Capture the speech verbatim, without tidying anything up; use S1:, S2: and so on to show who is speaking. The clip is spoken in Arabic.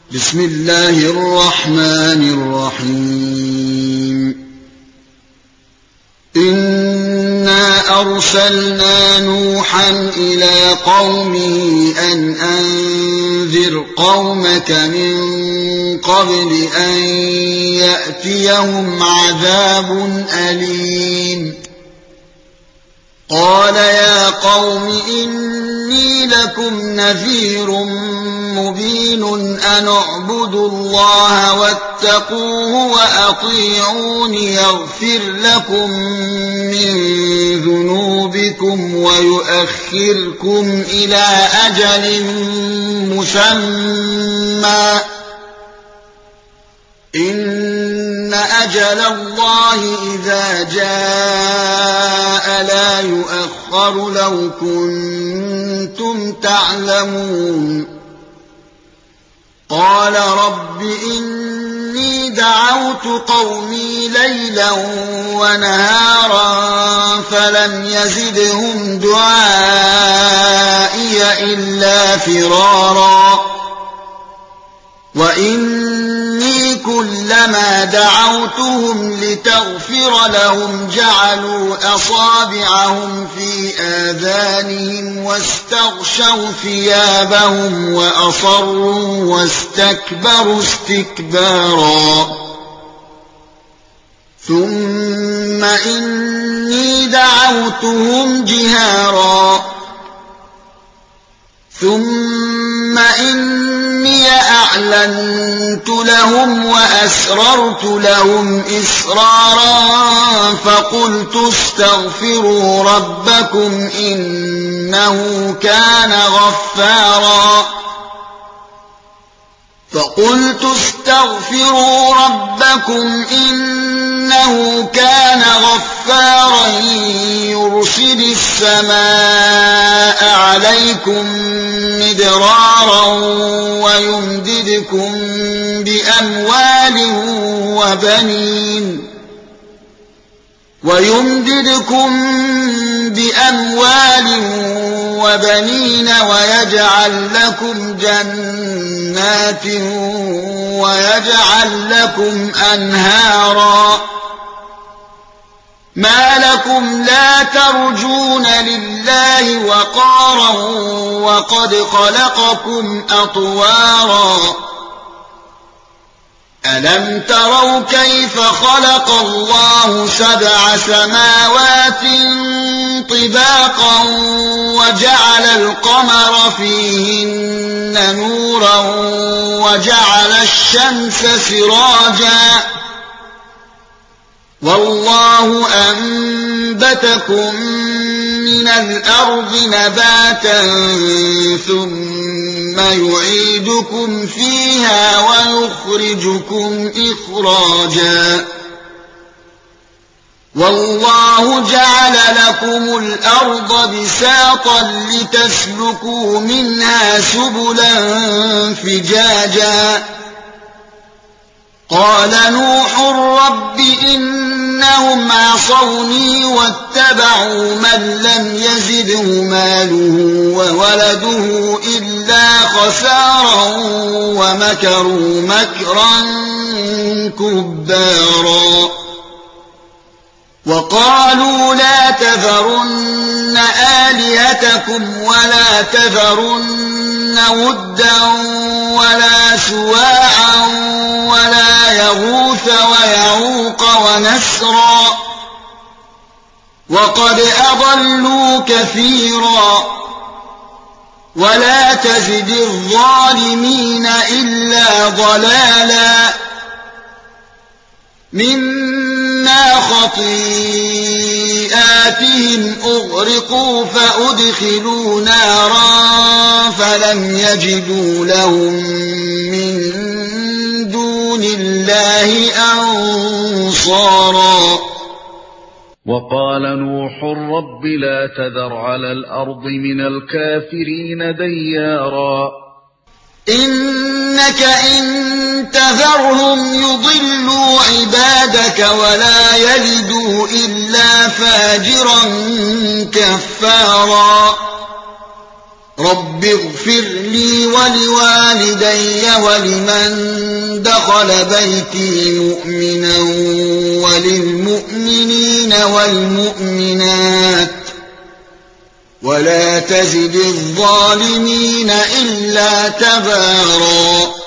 S1: بسم الله الرحمن الرحيم إنا أرسلنا نوحا إلى قومه أن أنذر قومك من قبل أن يأتيهم عذاب أليم قال يا قوم إني لكم نذير مبين أن اعبدوا الله واتقوه وأطيعون يغفر لكم من ذنوبكم ويؤخركم إلى أجل مسمى إن أجل الله إذا جاء لا يؤخر لو كنتم تعلمون قال رب إني دعوت قومي ليلا ونهارا فلم يزدهم دعائي إلا فرارا وإني كلما دعوتهم لتغفر لهم جعلوا أصابعهم في آذانهم واستغشوا ثيابهم وأصروا واستكبروا استكبارا ثم إني دعوتهم جهارا ثم إني أعلنت لهم وأسررت لهم إسرارا فقلت استغفروا ربكم إنه كان غفارا فقلت استغفروا ربكم إنه كان غفارا يرسل السماء عليكم مدرارا ويمددكم بأموال وبنين ويمددكم بأموال وبنين ويجعل لكم جنات ويجعل لكم أنهارا ما لكم لا ترجون لله وقارا وقد خلقكم أطوارا ألم تروا كيف خلق الله سبع سماوات طباقا وجعل القمر فيهن نورا وجعل الشمس سراجا والله أنبتكم من الأرض نباتا ثم يعيدكم فيها ويخرجكم إخراجا والله جعل لكم الأرض بساطا لتسلكوا منها سبلا فجاجا قال نوح رب إنهم عصوني واتبعوا من لم يزده ماله وولده إلا خسارا ومكروا مكرا كبارا وقالوا لا تذرن آلهتكم ولا تذرن ودا ولا سواعا ولا يغوث ويعوق ونسرا وقد أضلوا كثيرا ولا تزد الظالمين إلا ضلالا مما خطيئاتهم أغرقوا فأدخلوا نارا فلم يجدوا لهم من دون الله أنصارا
S2: وقال نوح رب لا تذر على الأرض من الكافرين ديارا
S1: إنك إن تذرهم يضلوا عبادك ولا يلدوا إلا فاجرا كفارا رب اغفر لي ولوالدي ولمن دخل بيتي مؤمنا وللمؤمنين والمؤمنات ولا تزد الظالمين إلا تبارا